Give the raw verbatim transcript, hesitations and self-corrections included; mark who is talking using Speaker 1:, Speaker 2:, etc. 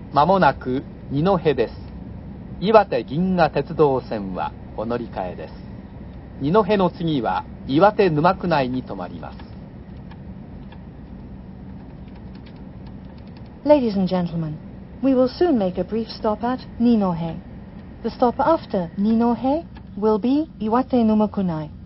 Speaker 1: まもなく二戸です。岩手銀河鉄道線はお乗り換えです。二戸の次は岩手沼区内に停まります。
Speaker 2: Ladies and gentlemen, we will soon make a brief stop at Ninohe. The stop after Ninohe will be Iwate Numakunai.